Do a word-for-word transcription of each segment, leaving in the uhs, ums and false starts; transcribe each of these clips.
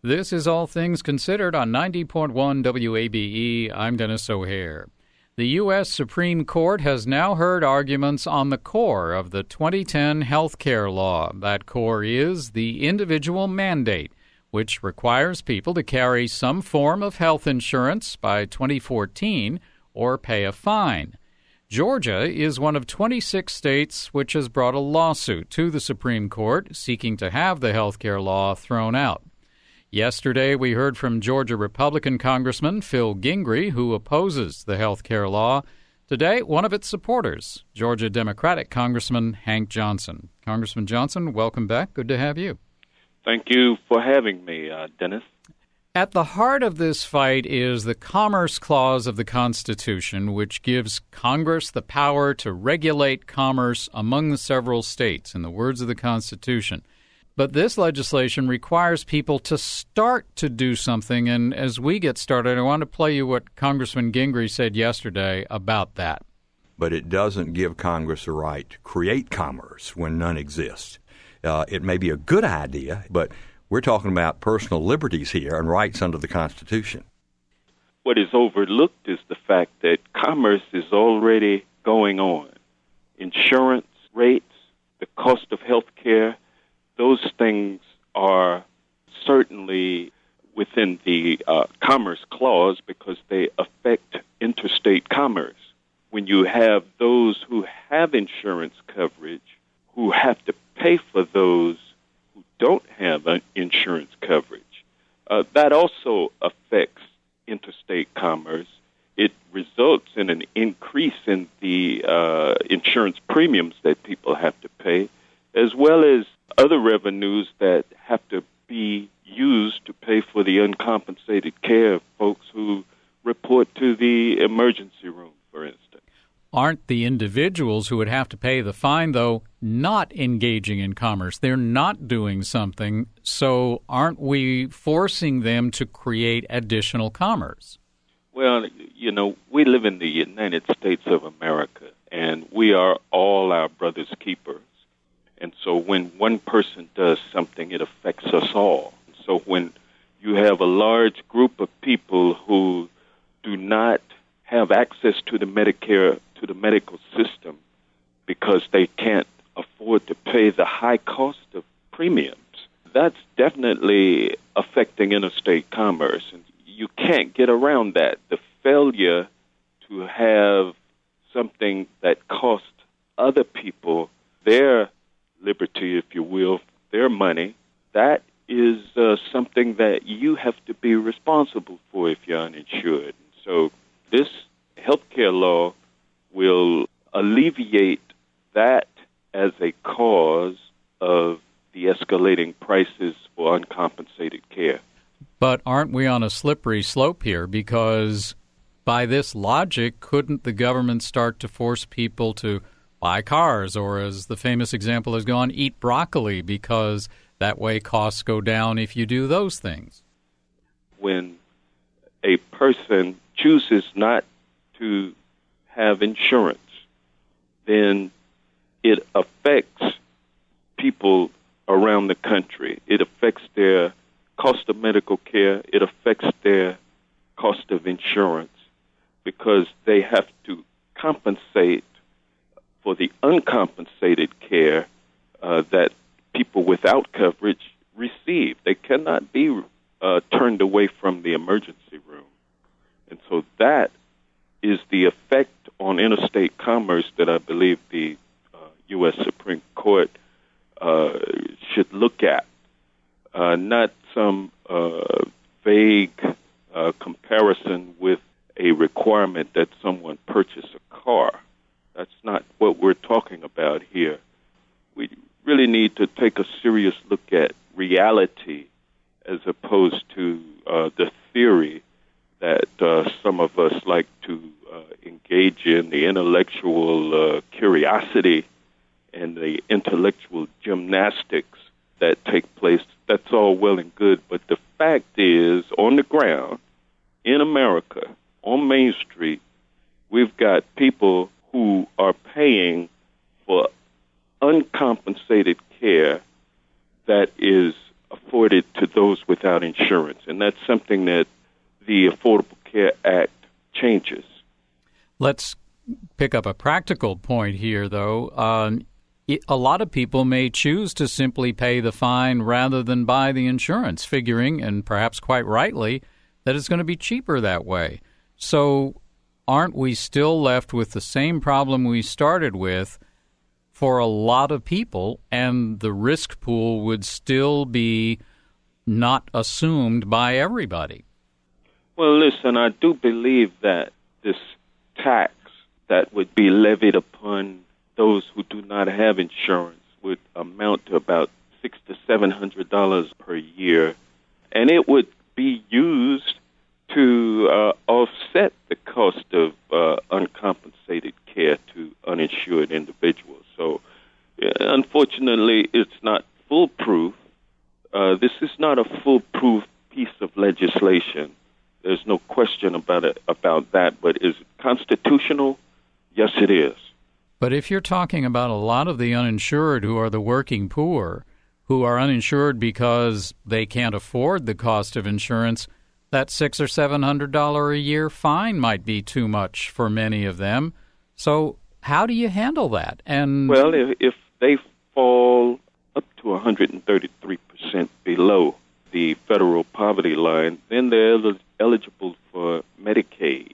This is All Things Considered on ninety point one W A B E. I'm Dennis O'Hare. The U S Supreme Court has now heard arguments on the core of the twenty ten health care law. That core is the individual mandate, which requires people to carry some form of health insurance by twenty fourteen or pay a fine. Georgia is one of twenty-six states which has brought a lawsuit to the Supreme Court seeking to have the health care law thrown out. Yesterday, we heard from Georgia Republican Congressman Phil Gingrey, who opposes the health care law. Today, one of its supporters, Georgia Democratic Congressman Hank Johnson. Congressman Johnson, welcome back. Good to have you. Thank you for having me, uh, Dennis. At the heart of this fight is the Commerce Clause of the Constitution, which gives Congress the power to regulate commerce among the several states, in the words of the Constitution. But this legislation requires people to start to do something, and as we get started, I want to play you what Congressman Gingrey said yesterday about that. But it doesn't give Congress the right to create commerce when none exists. Uh, it may be a good idea, but we're talking about personal liberties here and rights under the Constitution. What is overlooked is the fact that commerce is already going on. Insurance rates, the cost of health care, those things are certainly within the uh, Commerce Clause because they affect interstate commerce. When you have those who have insurance coverage who have to pay for those who don't have uh, insurance coverage, uh, that also affects interstate commerce. It results in an increase in the uh, insurance premiums that people have to pay, as well as other revenues that have to be used to pay for the uncompensated care of folks who report to the emergency room, for instance. Aren't the individuals who would have to pay the fine, though, not engaging in commerce? They're not doing something, so aren't we forcing them to create additional commerce? Well, you know, we live in the United States of America, and we are all our brother's keepers. And so when one person does something, it affects us all. So when you have a large group of people who do not have access to the Medicare, to the medical system, because they can't afford to pay the high cost of premiums, that's definitely affecting interstate commerce. And you can't get around that. The failure to have something that costs other people their liberty, if you will, their money, that is uh, something that you have to be responsible for if you're uninsured. So this healthcare law will alleviate that as a cause of the escalating prices for uncompensated care. But aren't we on a slippery slope here? Because by this logic, couldn't the government start to force people to buy cars, or as the famous example has gone, eat broccoli, because that way costs go down if you do those things? When a person chooses not to have insurance, then it affects people around the country. It affects their cost of medical care. It affects their cost of insurance because they have to compensate for the uncompensated care uh, that people without coverage receive. They cannot be uh, turned away from the emergency room. And so that is the effect on interstate commerce that I believe the uh, U S Supreme Court uh, should look at, uh, not some uh, vague uh, comparison with a requirement that someone purchase a car. That's not what we're talking about here. We really need to take a serious look at reality as opposed to uh, the theory that uh, some of us like to uh, engage in, the intellectual uh, curiosity and the intellectual gymnastics that take place. That's all well and good, but the fact is, on the ground, in America, on Main Street, we've got people who are paying for uncompensated care that is afforded to those without insurance. And that's something that the Affordable Care Act changes. Let's pick up a practical point here, though. Um, it, a lot of people may choose to simply pay the fine rather than buy the insurance, figuring, and perhaps quite rightly, that it's going to be cheaper that way. So aren't we still left with the same problem we started with for a lot of people, and the risk pool would still be not assumed by everybody? Well, listen, I do believe that this tax that would be levied upon those who do not have insurance would amount to about six to seven hundred dollars per year, and it would be used to uh, offset the cost of uh, uncompensated care to uninsured individuals. So, uh, unfortunately, it's not foolproof. Uh, this is not a foolproof piece of legislation. There's no question about it, about that. But is it constitutional? Yes, it is. But if you're talking about a lot of the uninsured who are the working poor, who are uninsured because they can't afford the cost of insurance, that six or seven hundred dollar a year fine might be too much for many of them. So how do you handle that? And well, if, if they fall up to one hundred thirty-three percent below the federal poverty line, then they're el- eligible for Medicaid.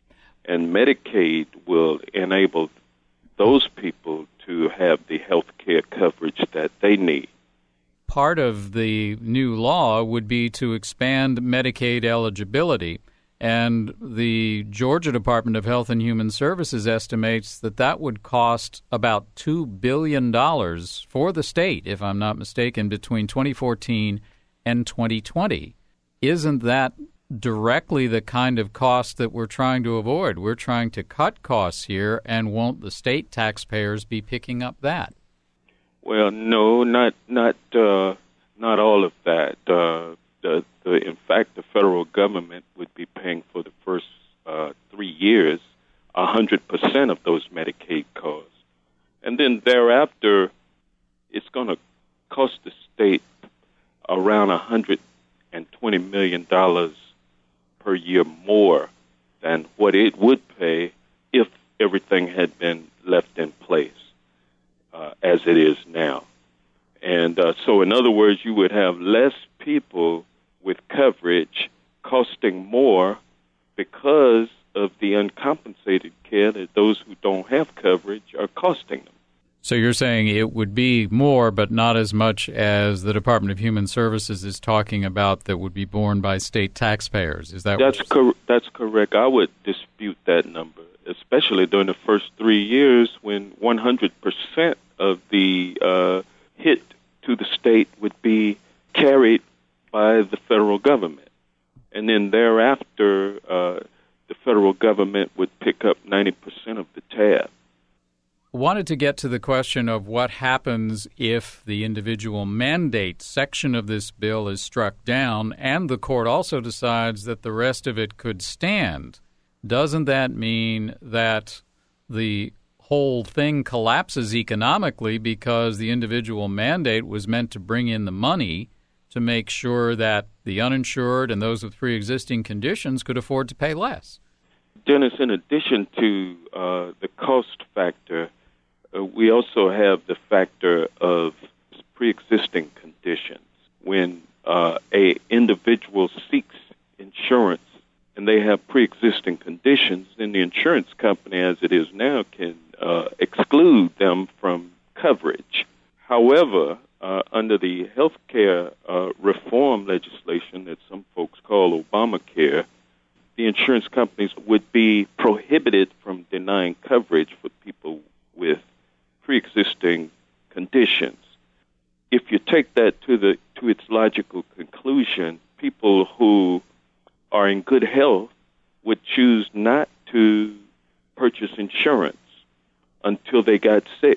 And Medicaid will enable those people to have the health care coverage that they need. Part of the new law would be to expand Medicaid eligibility. And the Georgia Department of Health and Human Services estimates that that would cost about two billion dollars for the state, if I'm not mistaken, between twenty fourteen and twenty twenty. Isn't that directly the kind of cost that we're trying to avoid? We're trying to cut costs here, and won't the state taxpayers be picking up that? Well, no, not not uh, not all of that. Uh, the, the, in fact, the federal government would be paying for the first uh, three years one hundred percent of those Medicaid costs. And then thereafter, it's going to cost the state around one hundred twenty million dollars per year more than what it would pay if everything had been left in place uh, as it is now. And uh, so, in other words, you would have less people with coverage costing more because of the uncompensated care that those who don't have coverage are costing them. So you're saying it would be more, but not as much as the Department of Human Services is talking about that would be borne by state taxpayers. Is that that's what cor- That's correct. I would dispute that number, especially during the first three years when one hundred percent of the uh, hit to the state would be carried by the federal government. And then thereafter, uh, the federal government would pick up ninety percent of the tab. Wanted to get to the question of what happens if the individual mandate section of this bill is struck down and the court also decides that the rest of it could stand. Doesn't that mean that the whole thing collapses economically because the individual mandate was meant to bring in the money to make sure that the uninsured and those with pre-existing conditions could afford to pay less? Dennis, in addition to uh, the cost factor, Uh, we also have the factor of pre-existing conditions. When uh, a individual seeks insurance and they have pre-existing conditions, then the insurance company, as it is now, can uh, exclude them from coverage. However, uh, under the health care uh, reform legislation that some folks call Obamacare, the insurance companies would be prohibited from denying coverage for people with pre-existing conditions. If you take that to the to its logical conclusion, people who are in good health would choose not to purchase insurance until they got sick.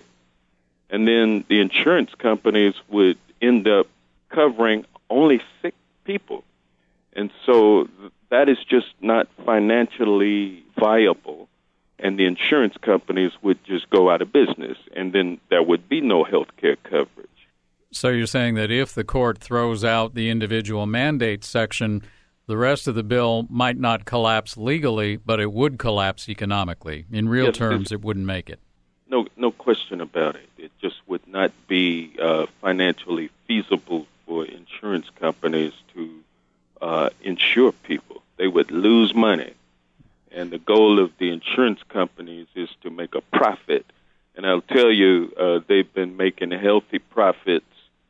And then the insurance companies would end up covering only sick people. And so that is just not financially viable. And the insurance companies would just go out of business, and then there would be no health care coverage. So you're saying that if the court throws out the individual mandate section, the rest of the bill might not collapse legally, but it would collapse economically. In real Yes, terms, it wouldn't make it. No, no question about it. It just would not be uh, financially feasible for insurance companies to uh, insure people. They would lose money. And the goal of the insurance companies is to make a profit. And I'll tell you, uh, they've been making healthy profits.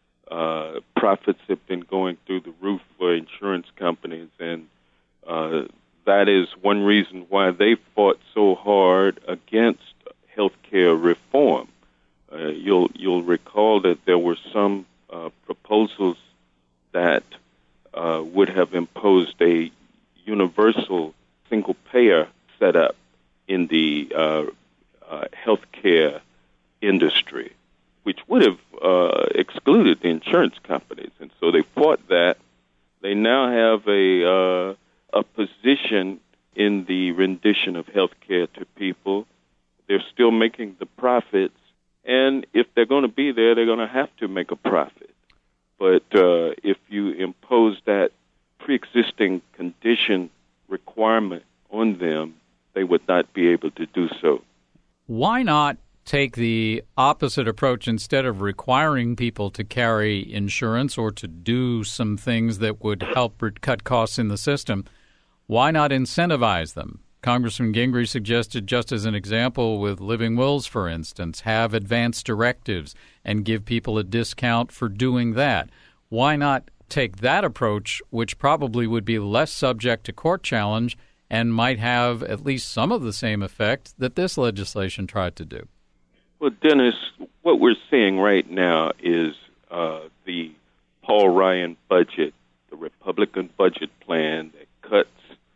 Uh, profits have been going through the roof for insurance companies, and uh, that is one reason why they fought so hard against healthcare reform. Uh, you'll you'll recall that there were some uh, proposals that uh, would have imposed a universal single-payer setup in the uh, uh, healthcare industry, which would have uh, excluded the insurance companies, and so they fought that. They now have a uh, a position in the rendition of healthcare to people. They're still making the profits, and if they're going to be there, they're going to have to make a profit. But uh, if you impose that pre-existing condition requirement on them, they would not be able to do so. Why not take the opposite approach? Instead of requiring people to carry insurance or to do some things that would help cut costs in the system, why not incentivize them? Congressman Gingrich suggested, just as an example, with living wills, for instance, have advance directives and give people a discount for doing that. Why not take that approach, which probably would be less subject to court challenge and might have at least some of the same effect that this legislation tried to do? Well, Dennis, what we're seeing right now is uh, the Paul Ryan budget, the Republican budget plan that cuts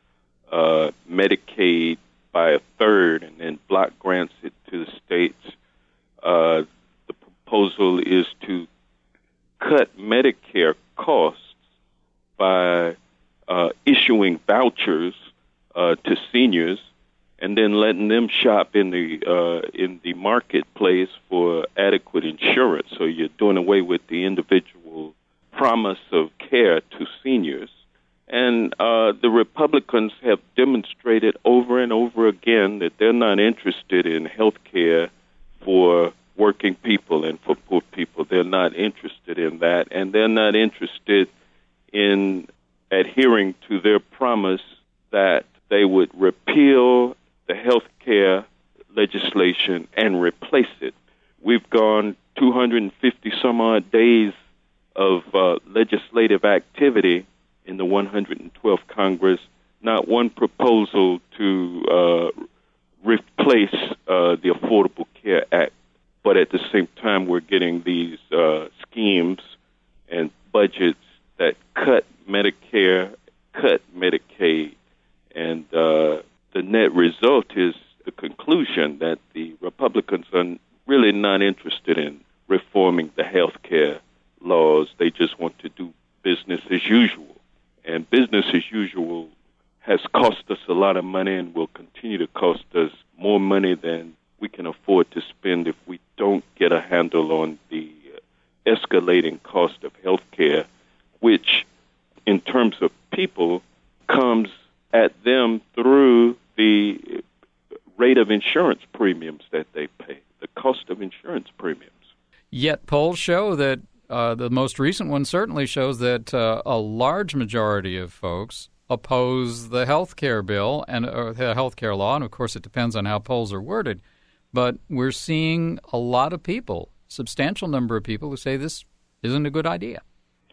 uh, Medicaid by a third and then block grants it to the states. Uh, the proposal is to cut Medicare costs by uh, issuing vouchers uh, to seniors and then letting them shop in the uh, in the marketplace for adequate insurance. So you're doing away with the individual promise of care to seniors. And uh, the Republicans have demonstrated over and over again that they're not interested in health care for working people and for poor people. They're not interested in that, and they're not interested in adhering to their promise that they would repeal the health care legislation and replace it. We've gone two hundred fifty some odd days of uh, legislative activity in the one hundred twelfth Congress, not one proposal to uh, replace uh, the Affordable Care Act. But at the same time, we're getting these uh, schemes and budgets that cut Medicare, cut Medicaid, and uh, the net result is the conclusion that the Republicans are really not interested in reforming the health care laws. They just want to do business as usual. And business as usual has cost us a lot of money and will continue to cost us more money than we can afford to spend if we don't get a handle on the escalating cost of health care, which, in terms of people, comes at them through the rate of insurance premiums that they pay, the cost of insurance premiums. Yet polls show that Uh, the most recent one certainly shows that uh, a large majority of folks oppose the health care bill and uh, the health care law, and of course it depends on how polls are worded. But we're seeing a lot of people, substantial number of people, who say this isn't a good idea.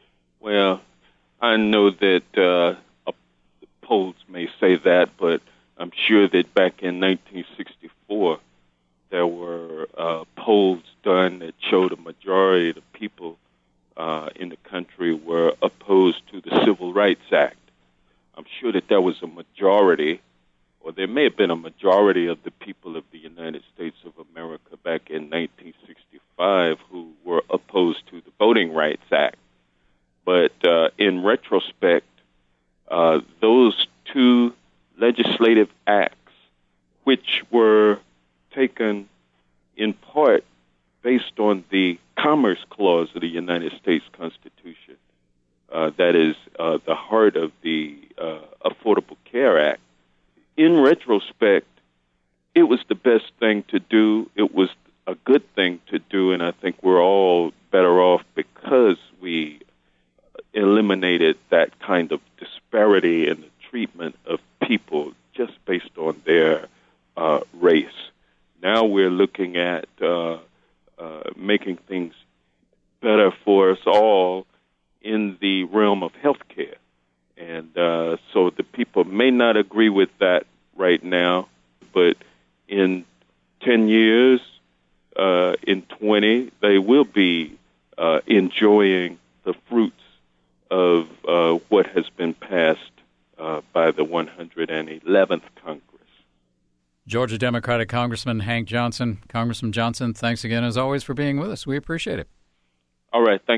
Well, I know that uh, uh, polls may say that, but I'm sure that back in nineteen sixty-four, there were uh, polls done that showed a majority of the people Uh, in the country were opposed to the Civil Rights Act. I'm sure that there was a majority, or there may have been a majority of the people of the United States of America back in nineteen sixty-five who were opposed to the Voting Rights Act. But uh, in retrospect, uh, those two legislative acts, which were taken in part based on the Commerce Clause of the United States Constitution, uh, that is uh, the heart of the uh, Affordable Care Act. In retrospect, it was the best thing to do. It was a good thing to do, and I think we're all better off because we eliminated that kind of disparity in the treatment of people just based on their uh, race. Now we're looking at uh, uh, making things better for us all in the realm of healthcare. And uh, so the people may not agree with that right now, but in ten years, uh, in twenty, they will be uh, enjoying the fruits of uh, what has been passed uh, by the one hundred eleventh Congress. Georgia Democratic Congressman Hank Johnson. Congressman Johnson, thanks again, as always, for being with us. We appreciate it. All right. Thank